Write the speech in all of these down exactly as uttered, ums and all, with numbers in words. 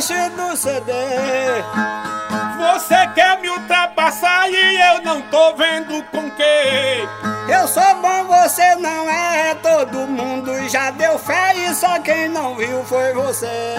caixa do C D. Você quer me ultrapassar e eu não tô vendo com quem. Eu sou bom, você não é. Todo mundo já deu fé e só quem não viu foi você.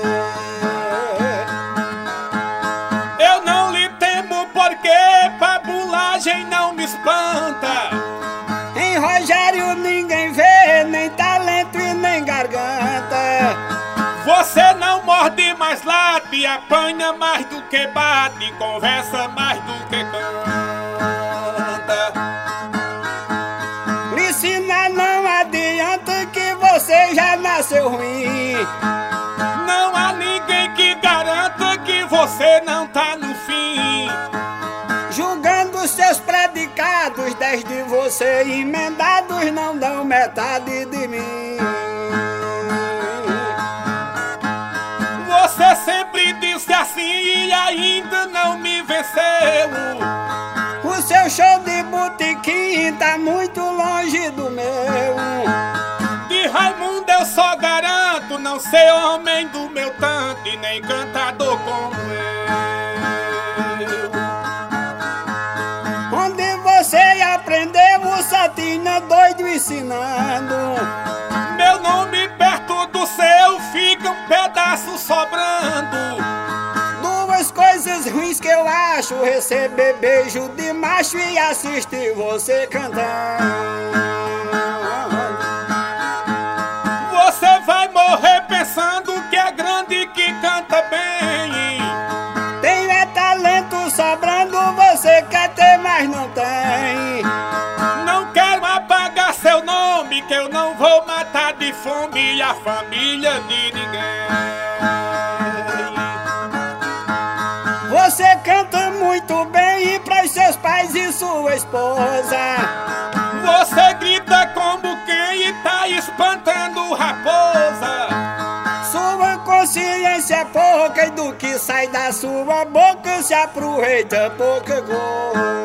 Eu não lhe temo porque pabulagem não me espanta. Em Rogério ninguém vê, nem talento e nem garganta. Você não morde mais late, apanha mais do que bate, conversa mais do que canta. Lhe ensinar não adianta que você já nasceu ruim. Não há ninguém que garanta que você não tá no fim. Julgando seus predicados, dez de você emendados não dão metade de mim. Você sempre disse assim e ainda não me venceu. O seu show de botequim tá muito longe do meu. De Raimundo eu só garanto não ser homem do meu tanto e nem cantador como eu. Onde você aprendeu o Satina doido ensinando? Meu nome perto do seu fica um pedaço sobrando. Duas coisas ruins que eu acho: receber beijo de macho e assistir você cantando. Você vai morrer pensando que é grande e que canta bem. Tenho é talento sobrando, você quer ter, mas não tem. Não quero apagar seu nome, que eu não vou matar de fome a família de ninguém. Você canta muito bem e pras seus pais e sua esposa. Você grita como quem tá espantando raposa. Sua consciência é pouca e do que sai da sua boca se aproveita pouca coisa.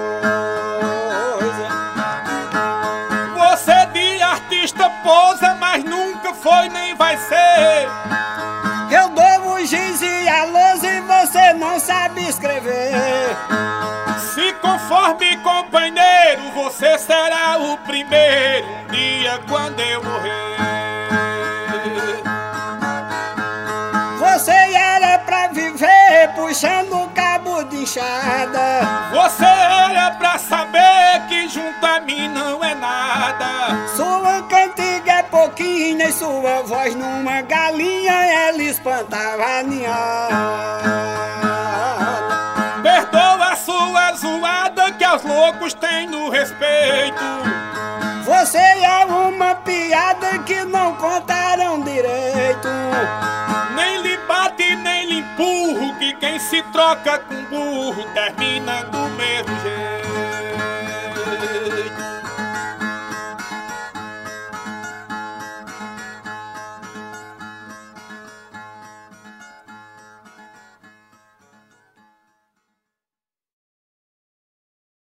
Você de artista posa, mas nunca foi nem vai ser. Eu dou o giz e a lousa e você não sabe escrever. Se conforme companheiro, você será o primeiro um dia quando eu morrer. Você era pra viver puxando cabo de enxada. Você era pra saber que junto a mim não é nada. Sua cantiga é pouquinha e sua voz numa galinha ela espantava a ninhada. Perdoa a sua zoada que aos loucos tem no respeito. Você é uma piada que não contaram direito. Nem lhe bate nem lhe empurro, que quem se troca com burro termina do mesmo jeito.